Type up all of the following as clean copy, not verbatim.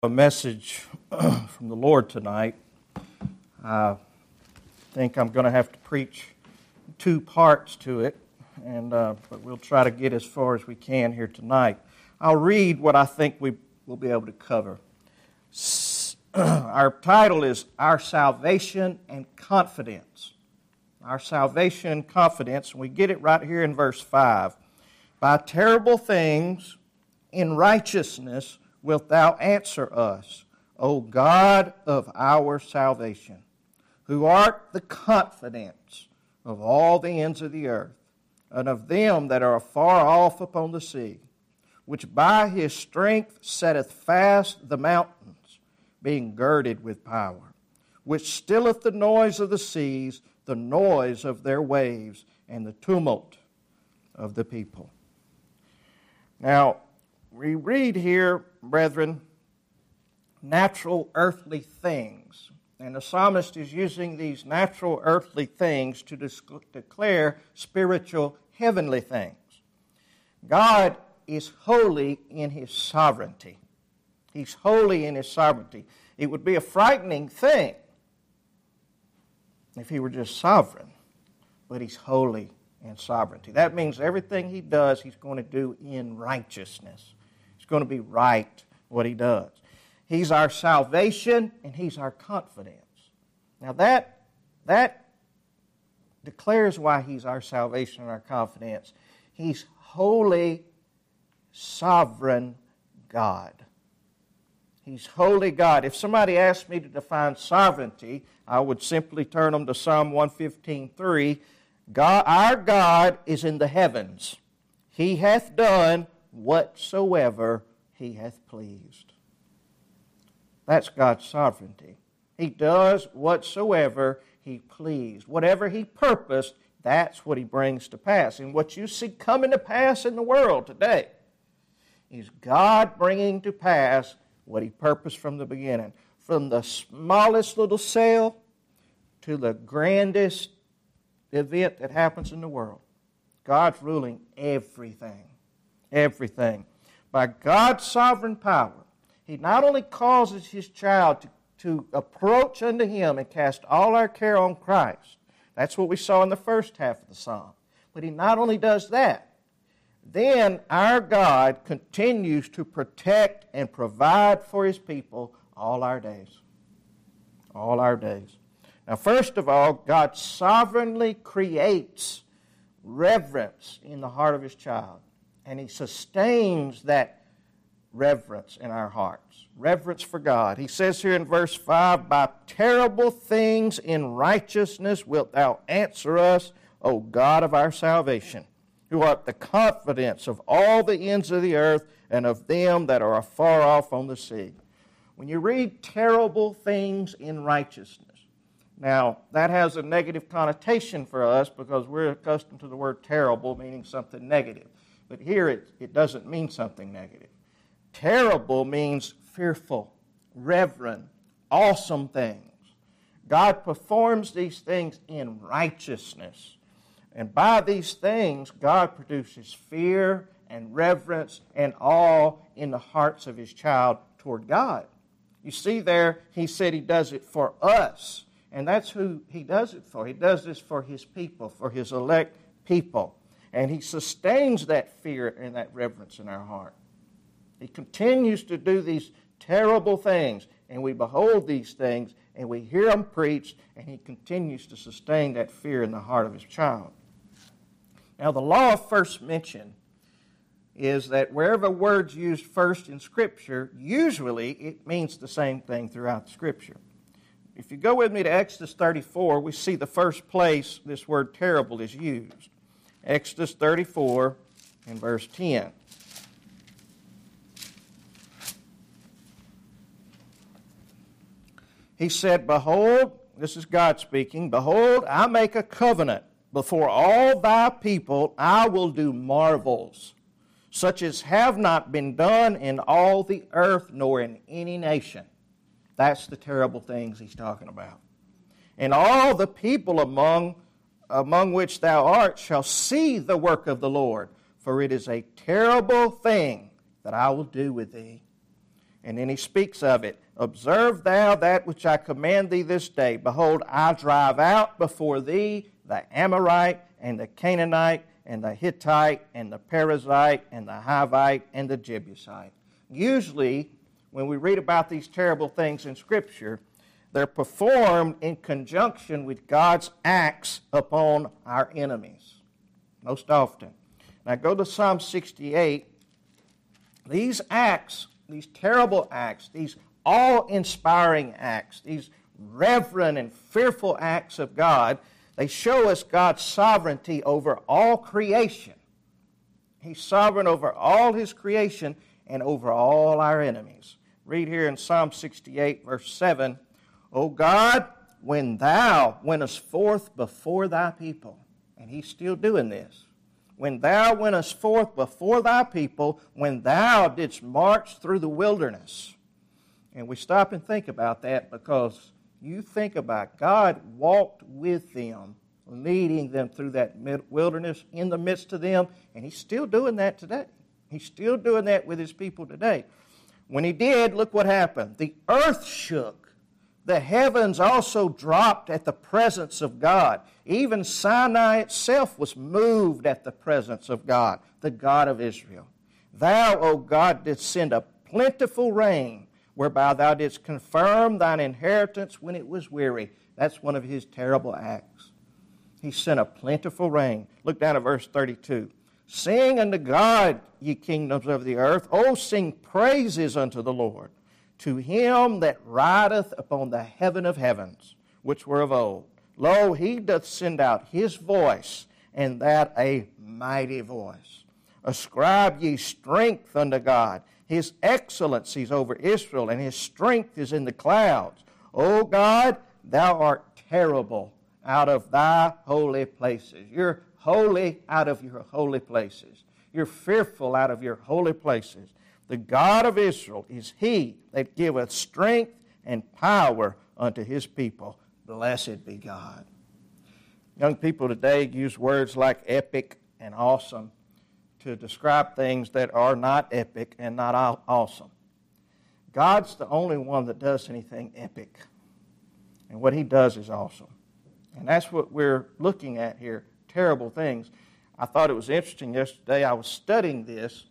A message from the Lord tonight. I think I'm going to have to preach two parts to it, but we'll try to get as far as we can here tonight. I'll read what I think we will be able to cover. Our title is Our Salvation and Confidence. Our Salvation and Confidence, and we get it right here in verse 5. By terrible things in righteousness wilt thou answer us, O God of our salvation, who art the confidence of all the ends of the earth, and of them that are afar off upon the sea, which by his strength setteth fast the mountains, being girded with power, which stilleth the noise of the seas, the noise of their waves, and the tumult of the people. Now, we read here, brethren, natural earthly things. And the psalmist is using these natural earthly things to declare spiritual heavenly things. God is holy in His sovereignty. He's holy in His sovereignty. It would be a frightening thing if He were just sovereign, but He's holy in sovereignty. That means everything He does, He's going to do in righteousness. It's going to be right what He does. He's our salvation and He's our confidence. Now that declares why He's our salvation and our confidence. He's holy, sovereign God. He's holy God. If somebody asked me to define sovereignty, I would simply turn them to Psalm 115:3. Our God is in the heavens. He hath done whatsoever He hath pleased. That's God's sovereignty. He does whatsoever He pleased. Whatever He purposed, that's what He brings to pass. And what you see coming to pass in the world today is God bringing to pass what He purposed from the beginning. From the smallest little cell to the grandest event that happens in the world. God's ruling everything. Everything. By God's sovereign power, He not only causes His child to approach unto Him and cast all our care on Christ. That's what we saw in the first half of the psalm. But He not only does that, then our God continues to protect and provide for His people all our days. All our days. Now, first of all, God sovereignly creates reverence in the heart of His child. And He sustains that reverence in our hearts. Reverence for God. He says here in verse 5, By terrible things in righteousness wilt thou answer us, O God of our salvation, who art the confidence of all the ends of the earth and of them that are afar off on the sea. When you read terrible things in righteousness, now that has a negative connotation for us because we're accustomed to the word terrible meaning something negative. But here it doesn't mean something negative. Terrible means fearful, reverent, awesome things. God performs these things in righteousness. And by these things, God produces fear and reverence and awe in the hearts of His child toward God. You see there, He said He does it for us. And that's who He does it for. He does this for His people, for His elect people. And He sustains that fear and that reverence in our heart. He continues to do these terrible things, and we behold these things, and we hear them preached, and He continues to sustain that fear in the heart of His child. Now, the law of first mention is that wherever words used first in Scripture, usually it means the same thing throughout Scripture. If you go with me to Exodus 34, we see the first place this word terrible is used. Exodus 34 and verse 10. He said, Behold, this is God speaking, Behold, I make a covenant. Before all thy people I will do marvels, such as have not been done in all the earth nor in any nation. That's the terrible things He's talking about. And all the people among which thou art shall see the work of the Lord, for it is a terrible thing that I will do with thee. And then he speaks of it. Observe thou that which I command thee this day. Behold, I drive out before thee the Amorite and the Canaanite and the Hittite and the Perizzite and the Hivite and the Jebusite. Usually, when we read about these terrible things in Scripture, they're performed in conjunction with God's acts upon our enemies, most often. Now go to Psalm 68. These acts, these terrible acts, these awe-inspiring acts, these reverent and fearful acts of God, they show us God's sovereignty over all creation. He's sovereign over all His creation and over all our enemies. Read here in Psalm 68, verse 7, O God, when Thou wentest forth before Thy people, and He's still doing this, when Thou wentest forth before Thy people, when Thou didst march through the wilderness. And we stop and think about that, because you think about God walked with them, leading them through that wilderness in the midst of them, and He's still doing that today. He's still doing that with His people today. When He did, look what happened. The earth shook. The heavens also dropped at the presence of God. Even Sinai itself was moved at the presence of God, the God of Israel. Thou, O God, didst send a plentiful rain, whereby Thou didst confirm Thine inheritance when it was weary. That's one of His terrible acts. He sent a plentiful rain. Look down at verse 32. Sing unto God, ye kingdoms of the earth. O sing praises unto the Lord. To Him that rideth upon the heaven of heavens, which were of old. Lo, He doth send out His voice, and that a mighty voice. Ascribe ye strength unto God. His excellencies over Israel, and His strength is in the clouds. O God, Thou art terrible out of Thy holy places. You're holy out of your holy places. You're fearful out of your holy places. The God of Israel is He that giveth strength and power unto His people. Blessed be God. Young people today use words like epic and awesome to describe things that are not epic and not awesome. God's the only one that does anything epic. And what He does is awesome. And that's what we're looking at here, terrible things. I thought it was interesting yesterday. I was studying this,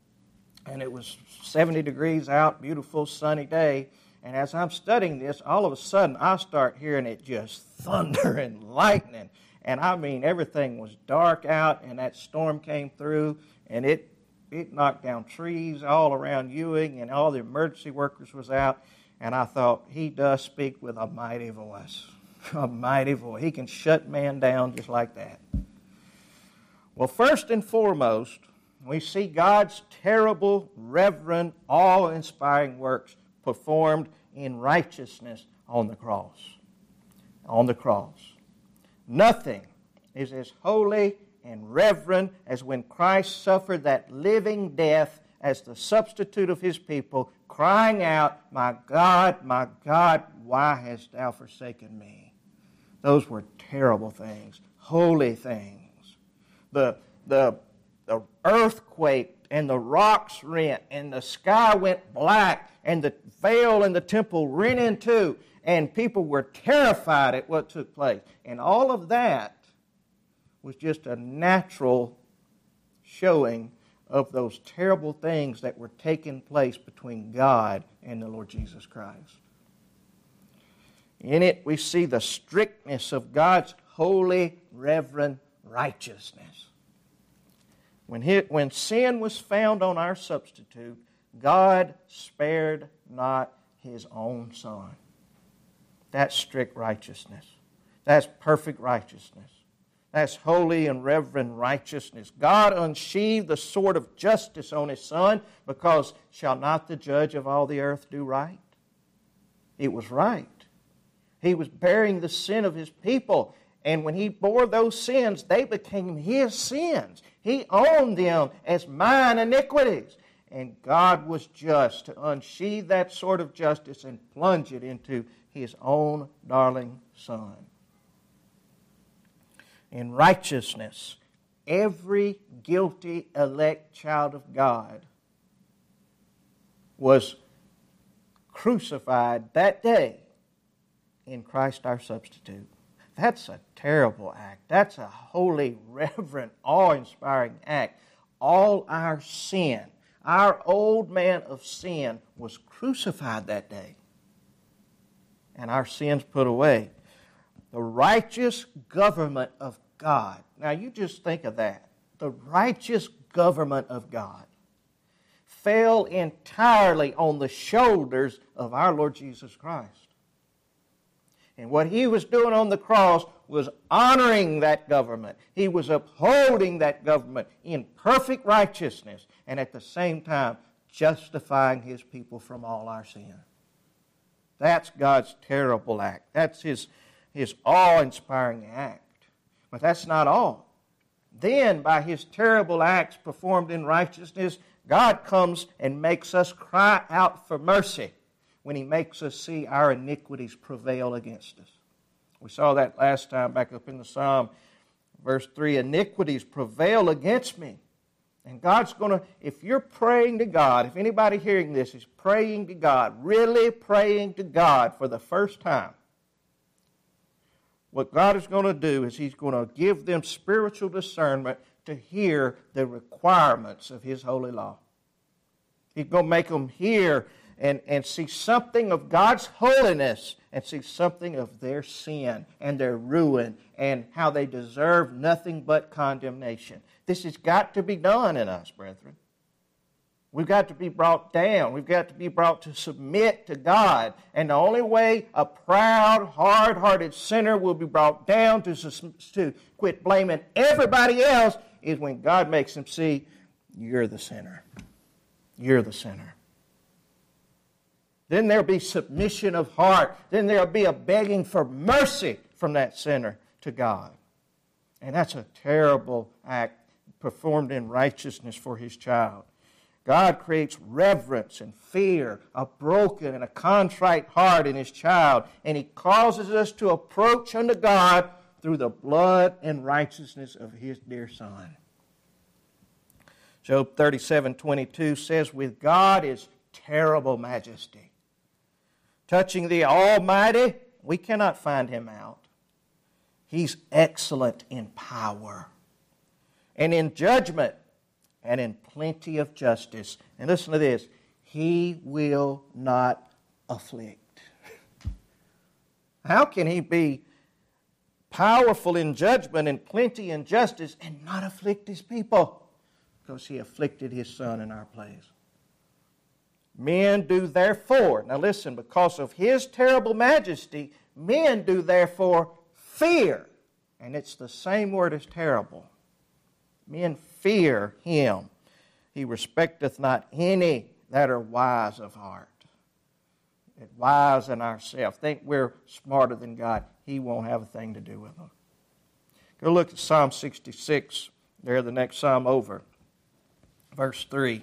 and it was 70 degrees out, beautiful sunny day. And as I'm studying this, all of a sudden I start hearing it just thunder and lightning. And I mean, everything was dark out, and that storm came through, and it knocked down trees all around Ewing, and all the emergency workers was out. And I thought, He does speak with a mighty voice. A mighty voice. He can shut man down just like that. Well, first and foremost, we see God's terrible, reverent, awe-inspiring works performed in righteousness on the cross. On the cross. Nothing is as holy and reverent as when Christ suffered that living death as the substitute of His people, crying out, my God, why hast Thou forsaken me? Those were terrible things, holy things. The earth quaked, and the rocks rent, and the sky went black, and the veil in the temple rent in two, and people were terrified at what took place. And all of that was just a natural showing of those terrible things that were taking place between God and the Lord Jesus Christ. In it, we see the strictness of God's holy, reverent righteousness. When sin was found on our substitute, God spared not His own Son. That's strict righteousness. That's perfect righteousness. That's holy and reverent righteousness. God unsheathed the sword of justice on His Son, because shall not the judge of all the earth do right? It was right. He was bearing the sin of His people. And when He bore those sins, they became His sins. He owned them as mine iniquities. And God was just to unsheathe that sword of justice and plunge it into His own darling Son. In righteousness, every guilty elect child of God was crucified that day in Christ our substitute. That's a terrible act. That's a holy, reverent, awe-inspiring act. All our sin, our old man of sin, was crucified that day, and our sins put away. The righteous government of God. Now you just think of that. The righteous government of God fell entirely on the shoulders of our Lord Jesus Christ. And what He was doing on the cross was honoring that government. He was upholding that government in perfect righteousness, and at the same time justifying His people from all our sin. That's God's terrible act. That's His awe-inspiring act. But that's not all. Then, by His terrible acts performed in righteousness, God comes and makes us cry out for mercy when He makes us see our iniquities prevail against us. We saw that last time back up in the Psalm, verse 3, iniquities prevail against me. And God's going to, if you're praying to God, if anybody hearing this is praying to God, really praying to God for the first time, what God is going to do is He's going to give them spiritual discernment to hear the requirements of His holy law. He's going to make them hear and see something of God's holiness and see something of their sin and their ruin and how they deserve nothing but condemnation. This has got to be done in us, brethren. We've got to be brought down. We've got to be brought to submit to God. And the only way a proud, hard-hearted sinner will be brought down to quit blaming everybody else is when God makes him see, you're the sinner. You're the sinner. Then there'll be submission of heart. Then there'll be a begging for mercy from that sinner to God. And that's a terrible act performed in righteousness for His child. God creates reverence and fear, a broken and a contrite heart in His child, and He causes us to approach unto God through the blood and righteousness of His dear Son. Job 37:22 says, with God is terrible majesty. Touching the Almighty, we cannot find Him out. He's excellent in power and in judgment and in plenty of justice. And listen to this, He will not afflict. How can He be powerful in judgment and plenty in justice and not afflict His people? Because He afflicted His Son in our place. Men do therefore, now listen, because of His terrible majesty, men do therefore fear. And it's the same word as terrible. Men fear Him. He respecteth not any that are wise of heart. That wise in ourselves. Think we're smarter than God. He won't have a thing to do with them. Go look at Psalm 66. There, the next psalm over. Verse 3.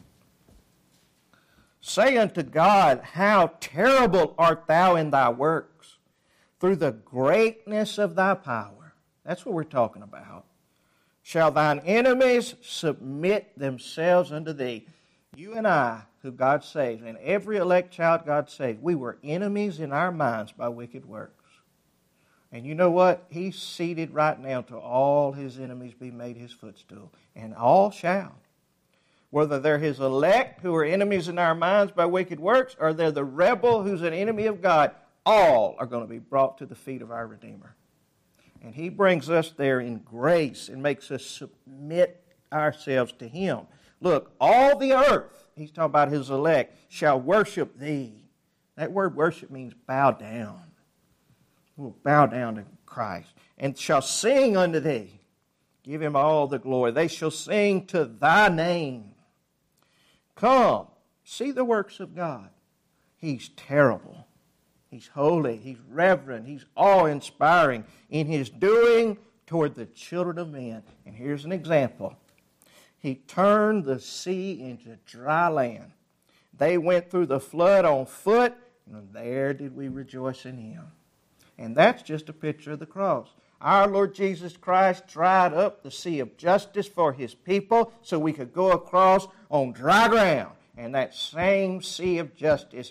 Say unto God, how terrible art Thou in Thy works, through the greatness of Thy power. That's what we're talking about. Shall Thine enemies submit themselves unto Thee. You and I, who God saves, and every elect child God saves, we were enemies in our minds by wicked works. And you know what? He's seated right now till all His enemies be made His footstool. And all shall. Whether they're His elect who are enemies in our minds by wicked works, or they're the rebel who's an enemy of God, all are going to be brought to the feet of our Redeemer. And He brings us there in grace and makes us submit ourselves to Him. Look, all the earth, He's talking about His elect, shall worship Thee. That word worship means bow down. We'll bow down to Christ. And shall sing unto Thee. Give Him all the glory. They shall sing to Thy name. Come, see the works of God. He's terrible. He's holy. He's reverent. He's awe-inspiring in His doing toward the children of men. And here's an example. He turned the sea into dry land. They went through the flood on foot, and there did we rejoice in Him. And that's just a picture of the cross. Our Lord Jesus Christ dried up the sea of justice for His people so we could go across on dry ground. And that same sea of justice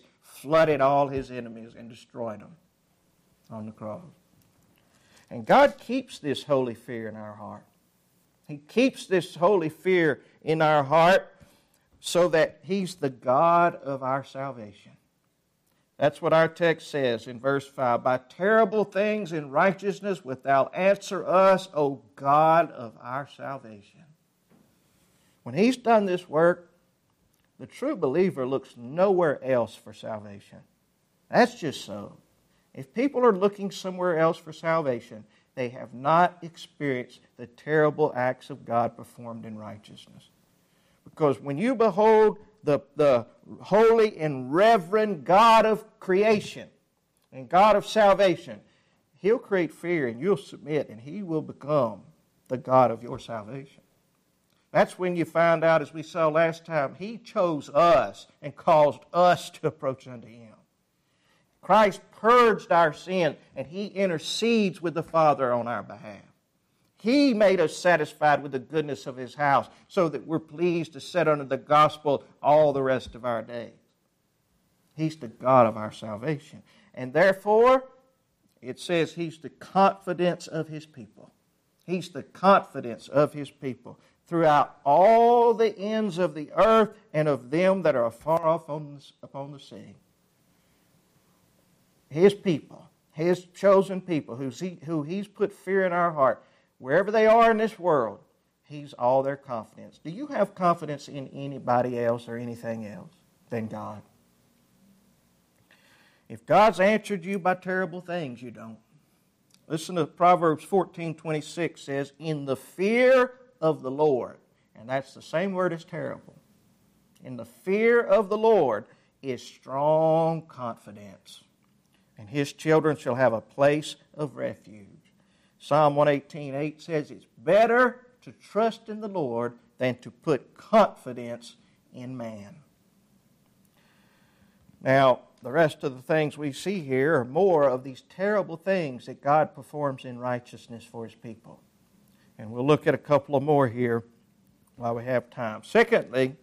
flooded all his enemies and destroyed them on the cross. And God keeps this holy fear in our heart. He keeps this holy fear in our heart so that He's the God of our salvation. That's what our text says in verse 5. By terrible things in righteousness wilt thou answer us, O God of our salvation. When He's done this work, the true believer looks nowhere else for salvation. That's just so. If people are looking somewhere else for salvation, they have not experienced the terrible acts of God performed in righteousness. Because when you behold the holy and reverend God of creation and God of salvation, He'll create fear and you'll submit and He will become the God of your salvation. That's when you find out, as we saw last time, He chose us and caused us to approach unto Him. Christ purged our sin and He intercedes with the Father on our behalf. He made us satisfied with the goodness of His house so that we're pleased to sit under the gospel all the rest of our days. He's the God of our salvation. And therefore, it says He's the confidence of His people. He's the confidence of His people throughout all the ends of the earth and of them that are afar off upon the sea. His people, His chosen people, who He's put fear in our heart, wherever they are in this world, He's all their confidence. Do you have confidence in anybody else or anything else than God? If God's answered you by terrible things, you don't. Listen to Proverbs 14:26 says, in the fear of the Lord, and that's the same word as terrible. In the fear of the Lord is strong confidence, and His children shall have a place of refuge. Psalm 118:8 says it's better to trust in the Lord than to put confidence in man. Now, the rest of the things we see here are more of these terrible things that God performs in righteousness for His people. And we'll look at a couple of more here while we have time. Secondly,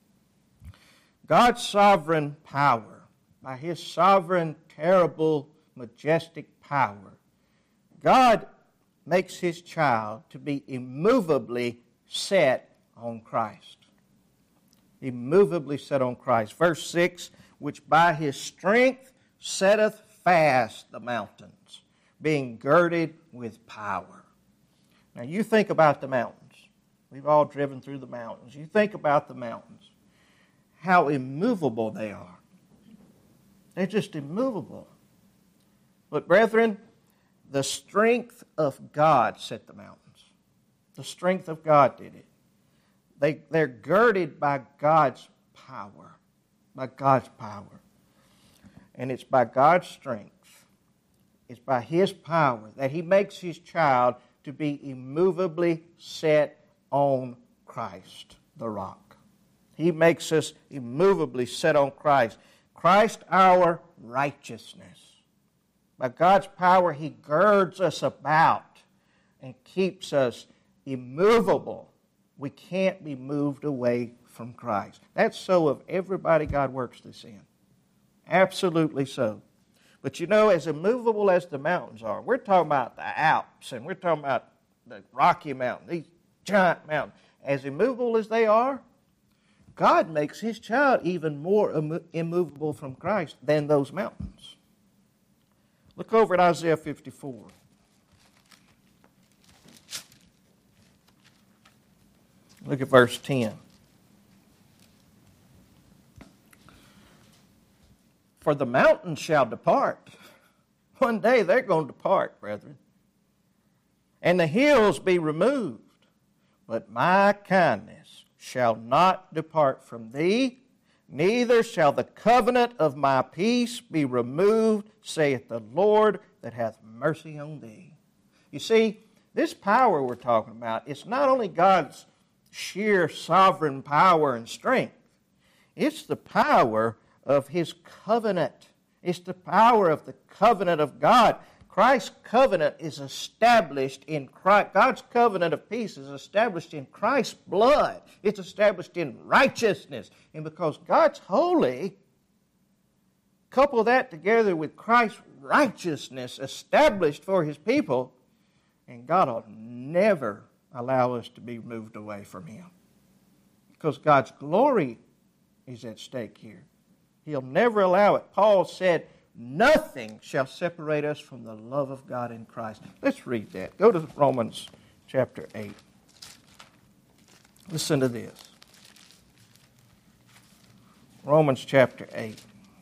God's sovereign power. By His sovereign, terrible, majestic power, God makes His child to be immovably set on Christ. Immovably set on Christ. Verse 6, which by His strength setteth fast the mountains, being girded with power. Now you think about the mountains. We've all driven through the mountains. You think about the mountains. How immovable they are. They're just immovable. But brethren, the strength of God set the mountains. The strength of God did it. They're girded by God's power. By God's power. And it's by God's strength. It's by His power that He makes His child to be immovably set on Christ, the rock. He makes us immovably set on Christ. Christ, our righteousness. By God's power, He girds us about and keeps us immovable. We can't be moved away from Christ. That's so of everybody God works this in. Absolutely so. But you know, as immovable as the mountains are, we're talking about the Alps and we're talking about the Rocky Mountain, these giant mountains. As immovable as they are, God makes His child even more immovable from Christ than those mountains. Look over at Isaiah 54. Look at verse 10. For the mountains shall depart. One day they're going to depart, brethren. And the hills be removed. But my kindness shall not depart from thee, neither shall the covenant of my peace be removed, saith the Lord that hath mercy on thee. You see, this power we're talking about, it's not only God's sheer sovereign power and strength. It's the power of His covenant. It's the power of the covenant of God. Christ's covenant is established in Christ. God's covenant of peace is established in Christ's blood. It's established in righteousness. And because God's holy, Couple that together with Christ's righteousness established for His people, and God will never allow us to be moved away from Him. Because God's glory is at stake here. He'll never allow it. Paul said, nothing shall separate us from the love of God in Christ. Let's read that. Go to Romans chapter 8. Listen to this. Romans chapter 8.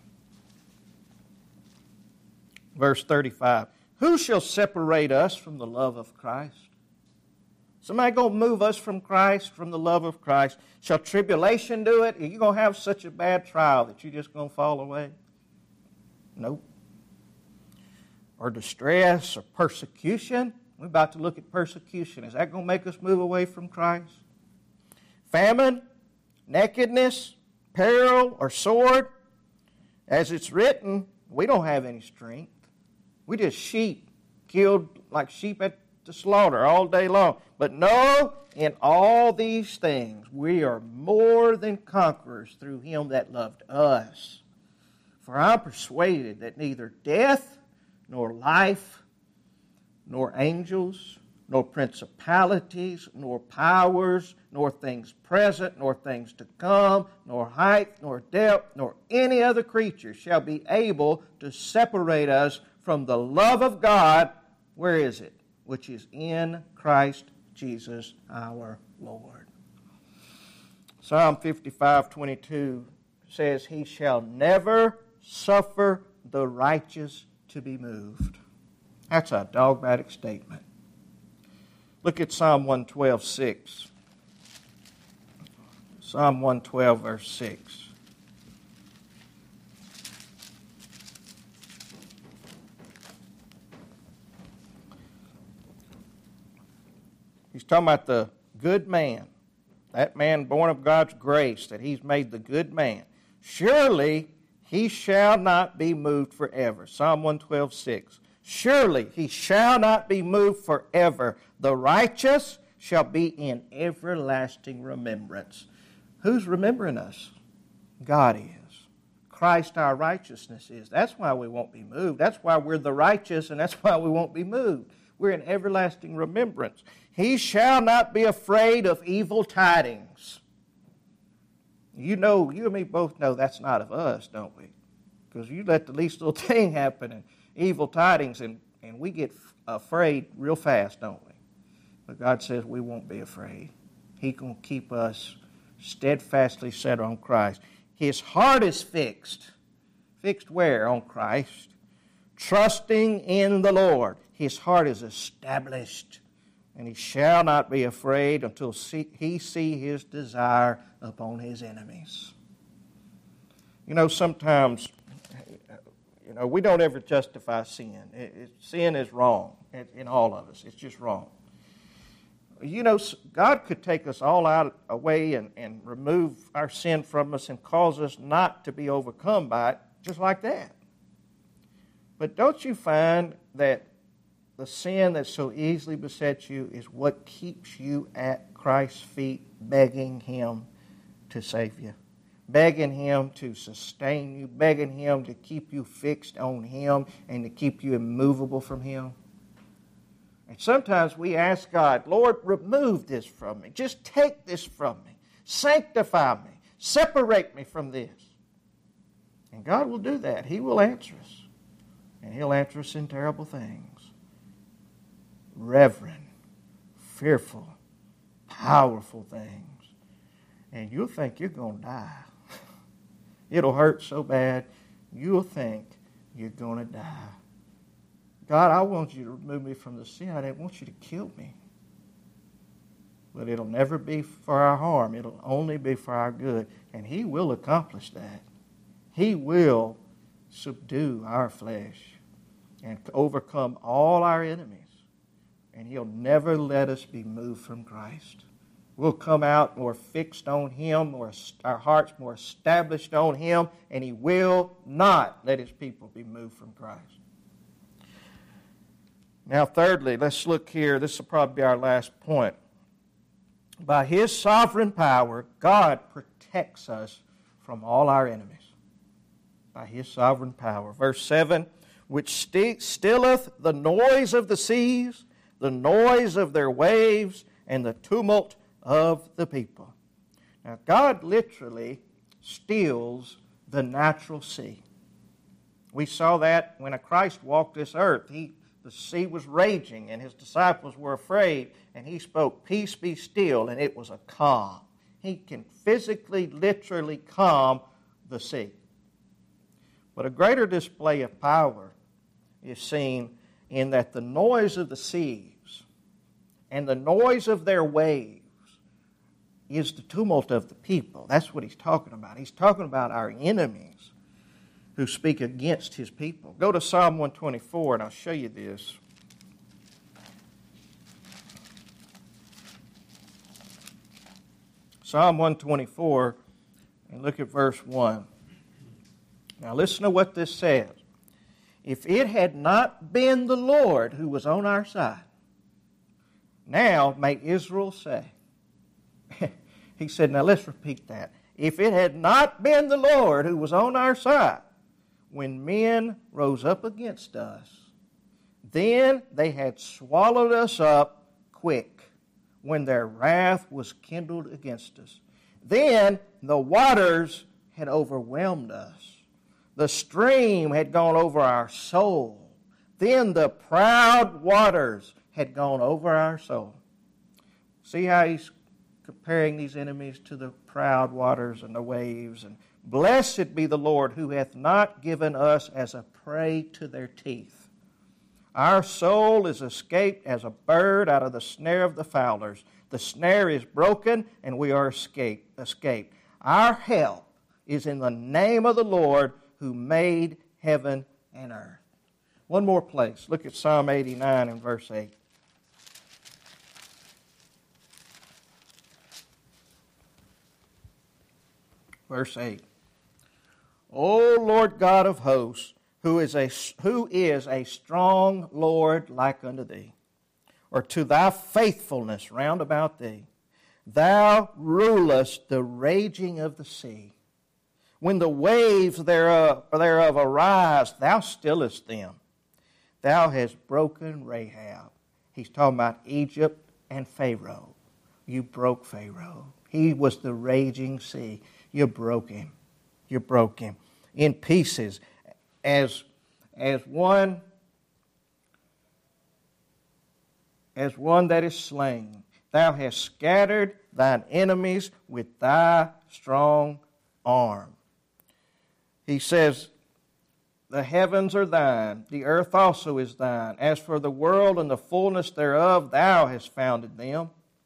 Verse 35. Who shall separate us from the love of Christ? Somebody going to move us from Christ, from the love of Christ? Shall tribulation do it? Are you going to have such a bad trial that you're just going to fall away? Nope. Or distress or persecution? We're about to look at persecution. Is that going to make us move away from Christ? Famine, nakedness, peril, or sword? As it's written, we don't have any strength. We just sheep, killed like sheep at the slaughter all day long. But no, in all these things we are more than conquerors through Him that loved us. For I am persuaded that neither death, nor life, nor angels, nor principalities, nor powers, nor things present, nor things to come, nor height, nor depth, nor any other creature shall be able to separate us from the love of God. Where is it? Which is in Christ Jesus our Lord. Psalm 55:22 says, He shall never suffer the righteous to be moved. That's a dogmatic statement. Look at Psalm 112:6. Psalm 112, verse 6. He's talking about the good man, that man born of God's grace, that He's made the good man. Surely he shall not be moved forever. Psalm 112:6. Surely he shall not be moved forever. The righteous shall be in everlasting remembrance. Who's remembering us? God is. Christ our righteousness is. That's why we won't be moved. That's why we're the righteous, and that's why we won't be moved. We're in everlasting remembrance. He shall not be afraid of evil tidings. You know, you and me both know that's not of us, don't we? Because you let the least little thing happen and evil tidings, and we get afraid real fast, don't we? But God says we won't be afraid. He's going to keep us steadfastly set on Christ. His heart is fixed. Fixed where? On Christ. Trusting in the Lord. His heart is established, and he shall not be afraid until he see his desire upon his enemies. You know, sometimes, we don't ever justify sin. Sin is wrong in all of us. It's just wrong. You know, God could take us all away and remove our sin from us and cause us not to be overcome by it, just like that. But don't you find that the sin that so easily besets you is what keeps you at Christ's feet, begging Him to save you, begging Him to sustain you, begging Him to keep you fixed on Him and to keep you immovable from Him? And sometimes we ask God, Lord, remove this from me. Just take this from me. Sanctify me. Separate me from this. And God will do that. He will answer us. And He'll answer us in terrible things. Reverend, fearful, powerful things. And you'll think you're going to die. It'll hurt so bad, you'll think you're going to die. God, I want you to remove me from the sin. I didn't want you to kill me. But it'll never be for our harm. It'll only be for our good. And He will accomplish that. He will subdue our flesh and overcome all our enemies. And He'll never let us be moved from Christ. We'll come out more fixed on Him, our hearts more established on Him, and He will not let His people be moved from Christ. Now, thirdly, let's look here. This will probably be our last point. By His sovereign power, God protects us from all our enemies. by His sovereign power. Verse 7, which stilleth the noise of the seas, the noise of their waves, and the tumult of the people. Now, God literally stills the natural sea. We saw that when Christ walked this earth. The sea was raging, and His disciples were afraid, and He spoke, "Peace, be still," and it was a calm. He can physically, literally calm the sea. But a greater display of power is seen in that the noise of the seas and the noise of their waves is the tumult of the people. That's what He's talking about. He's talking about our enemies who speak against His people. Go to Psalm 124 and I'll show you this. Psalm 124, and look at verse 1. Now listen to what this says. If it had not been the Lord who was on our side, now may Israel say. He said, now let's repeat that. If it had not been the Lord who was on our side, when men rose up against us, then they had swallowed us up quick, when their wrath was kindled against us. Then the waters had overwhelmed us. The stream had gone over our soul. Then the proud waters had gone over our soul. See how he's comparing these enemies to the proud waters and the waves. And blessed be the Lord who hath not given us as a prey to their teeth. Our soul is escaped as a bird out of the snare of the fowlers. The snare is broken, and we are escaped. Our help is in the name of the Lord who made heaven and earth. One more place. Look at Psalm 89 and verse 8. Verse 8. O Lord God of hosts, who is a strong Lord like unto thee, or to thy faithfulness round about thee. Thou rulest the raging of the sea. When the waves thereof arise, thou stillest them. Thou hast broken Rahab. He's talking about Egypt and Pharaoh. You broke Pharaoh. He was the raging sea. You broke him. You broke him in pieces. As one that is slain. Thou hast scattered thine enemies with thy strong arm. He says, the heavens are thine, the earth also is thine. As for the world and the fullness thereof, thou hast founded them.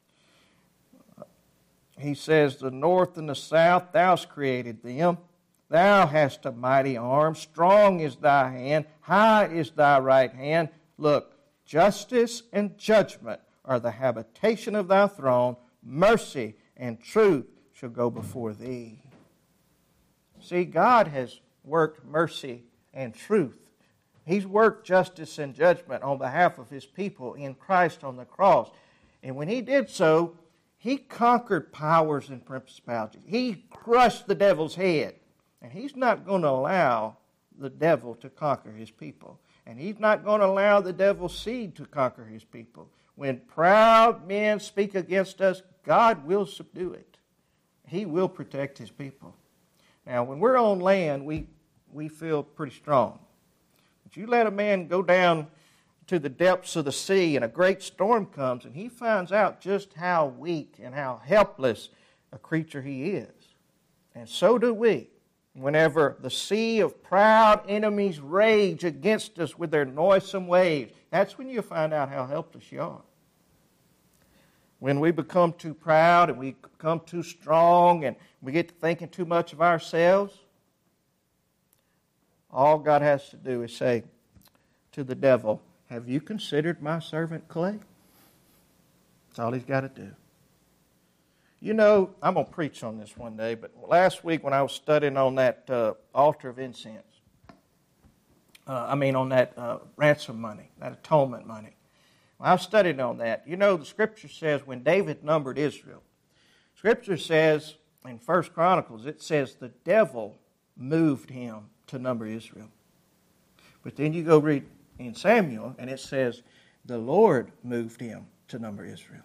He says, the north and the south, thou hast created them. Thou hast a mighty arm, strong is thy hand, high is thy right hand. Look, justice and judgment are the habitation of thy throne. Mercy and truth shall go before thee. See, God has worked mercy and truth. He's worked justice and judgment on behalf of His people in Christ on the cross. And when He did so, He conquered powers and principalities. He crushed the devil's head. And He's not going to allow the devil to conquer His people. And He's not going to allow the devil's seed to conquer His people. When proud men speak against us, God will subdue it. He will protect His people. Now, when we're on land, we feel pretty strong. But you let a man go down to the depths of the sea and a great storm comes and he finds out just how weak and how helpless a creature he is. And so do we. Whenever the sea of proud enemies rage against us with their noisome waves, that's when you find out how helpless you are. When we become too proud and we become too strong and we get to thinking too much of ourselves, all God has to do is say to the devil, have you considered my servant clay? That's all He's got to do. You know, I'm going to preach on this one day, but last week when I was studying on that altar of incense, on that ransom money, that atonement money, when I was studying on that, you know, the Scripture says when David numbered Israel, Scripture says in 1 Chronicles, it says the devil moved him to number Israel. But then you go read in Samuel, and it says, the Lord moved him to number Israel.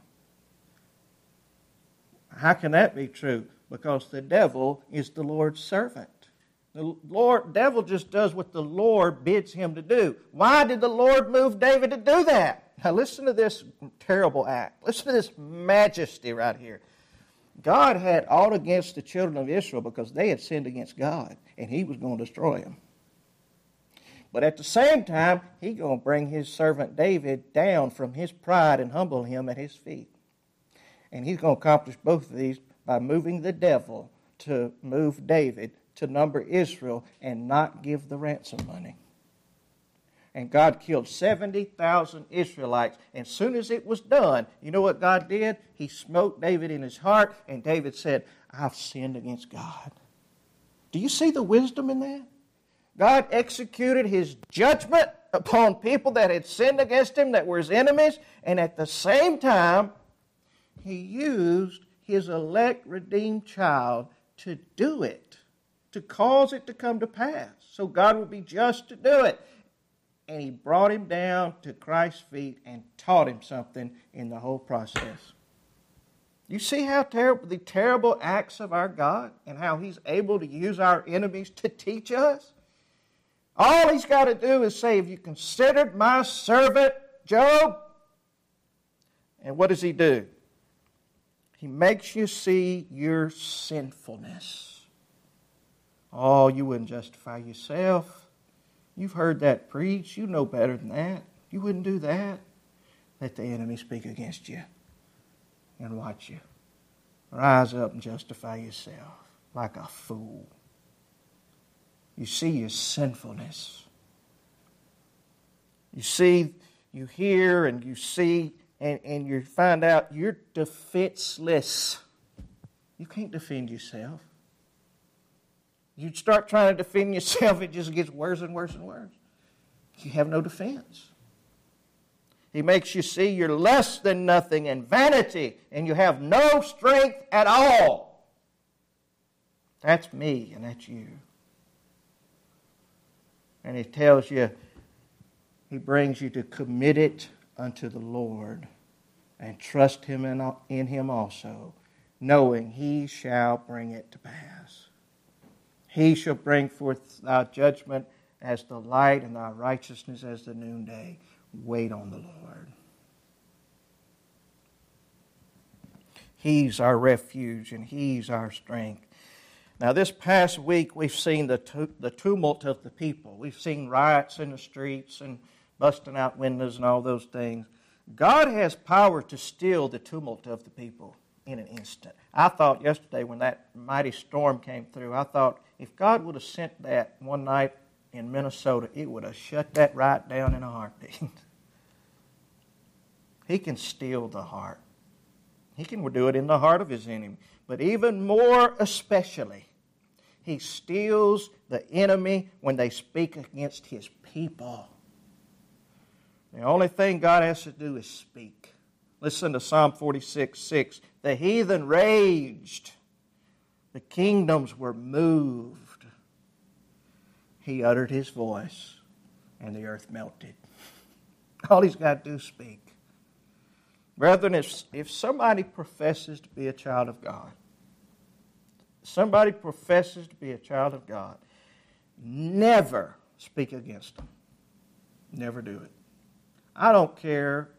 How can that be true? Because the devil is the Lord's servant. The devil just does what the Lord bids him to do. Why did the Lord move David to do that? Now listen to this terrible act. Listen to this majesty right here. God had aught against the children of Israel because they had sinned against God, and He was going to destroy them. But at the same time, He's going to bring His servant David down from his pride and humble him at His feet. And He's going to accomplish both of these by moving the devil to move David to number Israel and not give the ransom money. And God killed 70,000 Israelites. And as soon as it was done, you know what God did? He smote David in his heart, and David said, I've sinned against God. Do you see the wisdom in that? God executed His judgment upon people that had sinned against Him, that were His enemies, and at the same time, He used His elect, redeemed child to do it, to cause it to come to pass. So God would be just to do it. And He brought him down to Christ's feet and taught him something in the whole process. You see how the terrible acts of our God and how He's able to use our enemies to teach us? All He's got to do is say, have you considered my servant Job? And what does He do? He makes you see your sinfulness. Oh, you wouldn't justify yourself. You've heard that preached. You know better than that. You wouldn't do that. Let the enemy speak against you and watch you. Rise up and justify yourself like a fool. You see your sinfulness. You see, you hear and you see, and you find out you're defenseless. You can't defend yourself. You start trying to defend yourself, it just gets worse and worse and worse. You have no defense. He makes you see you're less than nothing and vanity, and you have no strength at all. That's me, and that's you. And He tells you, He brings you to commit it unto the Lord and trust Him in Him also, knowing He shall bring it to pass. He shall bring forth thy judgment as the light and thy righteousness as the noonday. Wait on the Lord. He's our refuge and He's our strength. Now this past week we've seen the tumult of the people. We've seen riots in the streets and busting out windows and all those things. God has power to still the tumult of the people in an instant. I thought yesterday when that mighty storm came through, I thought if God would have sent that one night in Minnesota, it would have shut that riot down in a heartbeat. He can still the heart. He can do it in the heart of His enemy. But even more especially, He steals the enemy when they speak against His people. The only thing God has to do is speak. Listen to Psalm 46:6. The heathen raged. The kingdoms were moved. He uttered His voice, and the earth melted. All He's got to do is speak. Brethren, if somebody professes to be a child of God, never speak against them. Never do it. I don't care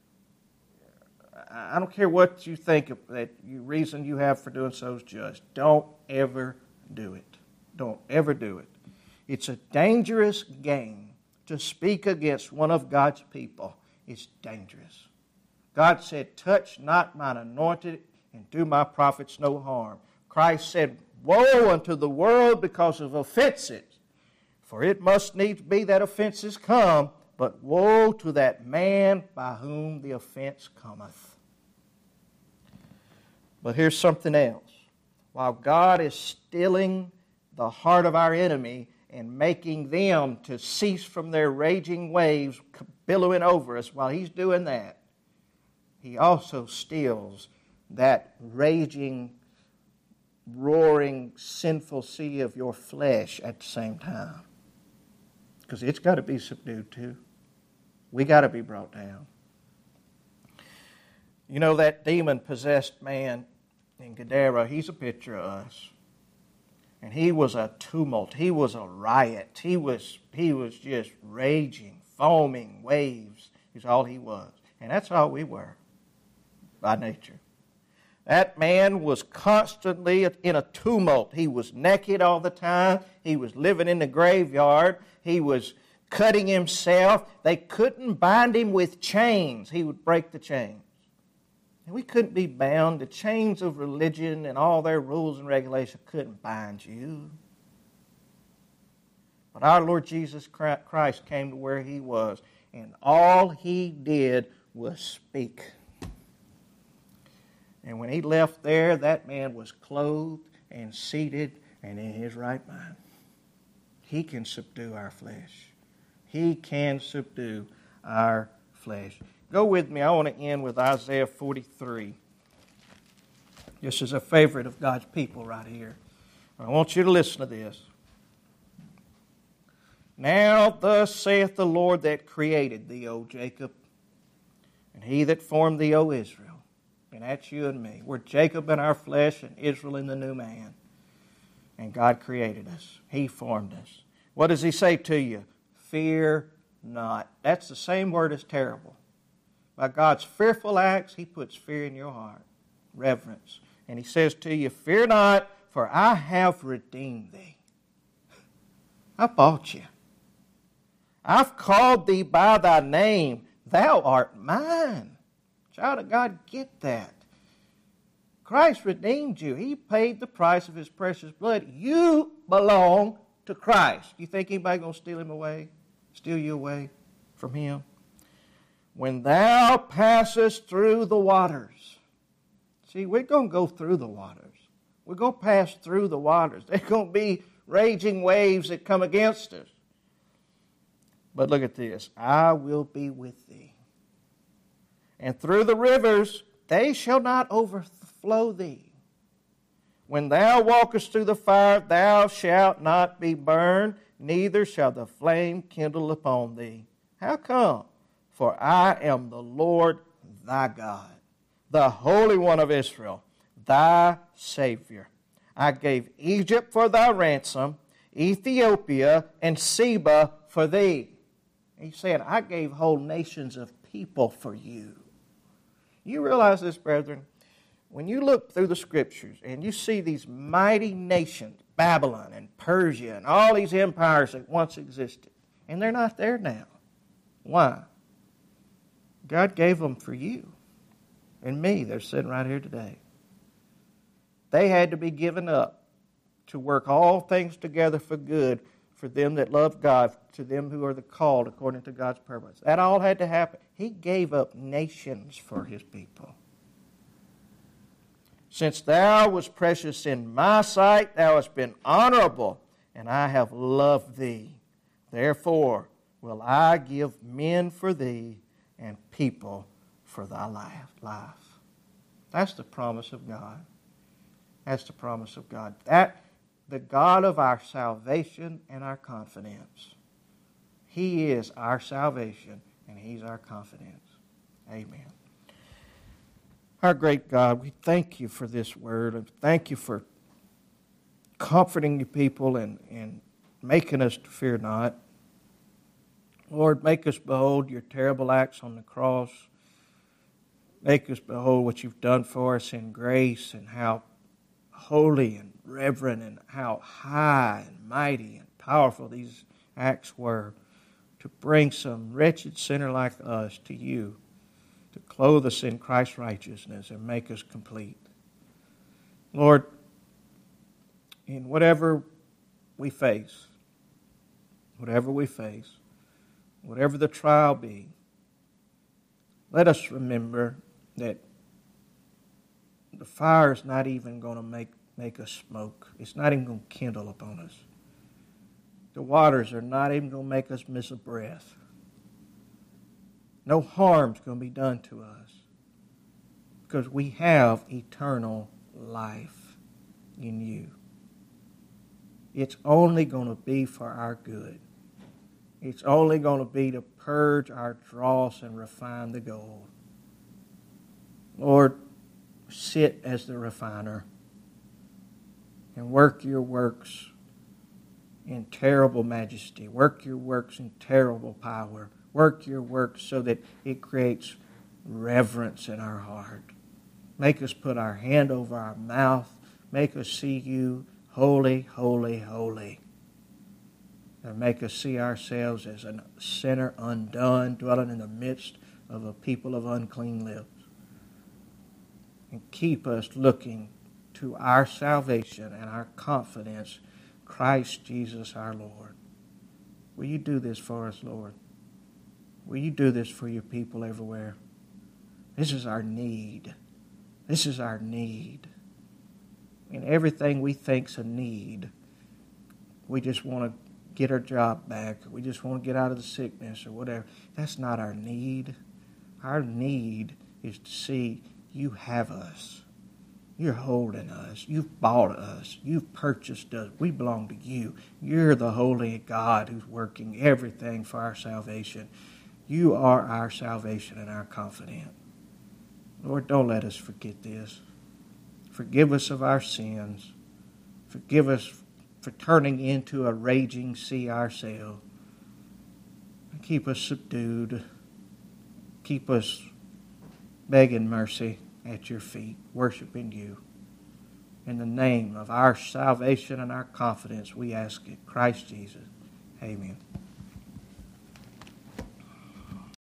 what you think of that reason you have for doing so is just. Don't ever do it. Don't ever do it. It's a dangerous game to speak against one of God's people. It's dangerous. God said, touch not mine anointed and do my prophets no harm. Christ said, woe unto the world because of offenses. For it must needs be that offenses come, but woe to that man by whom the offense cometh. But here's something else. While God is stilling the heart of our enemy and making them to cease from their raging waves billowing over us, while He's doing that, He also stills that raging, roaring, sinful sea of your flesh at the same time. Because it's got to be subdued too. We got to be brought down. You know, that demon-possessed man in Gadara, he's a picture of us. And he was a tumult. He was a riot. He was just raging, foaming waves is all he was. And that's all we were by nature. That man was constantly in a tumult. He was naked all the time. He was living in the graveyard. He was cutting himself. They couldn't bind him with chains. He would break the chains. And we couldn't be bound. The chains of religion and all their rules and regulations couldn't bind you. But our Lord Jesus Christ came to where he was, and all he did was speak. And when he left there, that man was clothed and seated and in his right mind. He can subdue our flesh. He can subdue our flesh. Go with me. I want to end with Isaiah 43. This is a favorite of God's people right here. I want you to listen to this. Now thus saith the Lord that created thee, O Jacob, and he that formed thee, O Israel. And that's you and me. We're Jacob in our flesh and Israel in the new man. And God created us. He formed us. What does he say to you? Fear not. That's the same word as terrible. By God's fearful acts, he puts fear in your heart. Reverence. And he says to you, fear not, for I have redeemed thee. I bought you. I've called thee by thy name. Thou art mine. Child of God, get that. Christ redeemed you. He paid the price of his precious blood. You belong to Christ. You think anybody going to steal him away? Steal you away from him? When thou passest through the waters. See, we're going to go through the waters. We're going to pass through the waters. There's going to be raging waves that come against us. But look at this. I will be with thee. And through the rivers, they shall not overflow thee. When thou walkest through the fire, thou shalt not be burned, neither shall the flame kindle upon thee. How come? For I am the Lord thy God, the Holy One of Israel, thy Savior. I gave Egypt for thy ransom, Ethiopia and Seba for thee. He said, I gave whole nations of people for you. You realize this, brethren? When you look through the Scriptures and you see these mighty nations, Babylon and Persia and all these empires that once existed, and they're not there now. Why? God gave them for you and me. They're sitting right here today. They had to be given up to work all things together for good for them that love God, to them who are the called according to God's purpose. That all had to happen. He gave up nations for his people. Since thou wast precious in my sight, thou hast been honorable, and I have loved thee. Therefore will I give men for thee, and people for thy life. That's the promise of God. That's the promise of God. That the God of our salvation and our confidence. He is our salvation, and he's our confidence. Amen. Our great God, we thank you for this word, and thank you for comforting your people and making us to fear not. Lord, make us behold your terrible acts on the cross. Make us behold what you've done for us in grace, and how holy and reverent and how high and mighty and powerful these acts were to bring some wretched sinner like us to you, to clothe us in Christ's righteousness and make us complete. Lord, in whatever we face, whatever the trial be, let us remember that the fire is not even going to make us smoke. It's not even going to kindle upon us. The waters are not even going to make us miss a breath. No harm's going to be done to us because we have eternal life in you. It's only going to be for our good. It's only going to be to purge our dross and refine the gold. Lord, sit as the refiner and work your works in terrible majesty. Work your works in terrible power. Work your works so that it creates reverence in our heart. Make us put our hand over our mouth. Make us see you holy, holy, holy. And make us see ourselves as a sinner undone, dwelling in the midst of a people of unclean lips. And keep us looking to our salvation and our confidence, Christ Jesus our Lord. Will you do this for us, Lord? Will you do this for your people everywhere? This is our need. This is our need. And everything we think's a need, we just want to get our job back. We just want to get out of the sickness or whatever. That's not our need. Our need is to see you have us. You're holding us. You've bought us. You've purchased us. We belong to you. You're the holy God who's working everything for our salvation. You are our salvation and our confidence. Lord, don't let us forget this. Forgive us of our sins. Forgive us for turning into a raging sea ourselves. Keep us subdued. Keep us begging mercy at your feet, worshiping you. In the name of our salvation and our confidence, we ask it. Christ Jesus. Amen.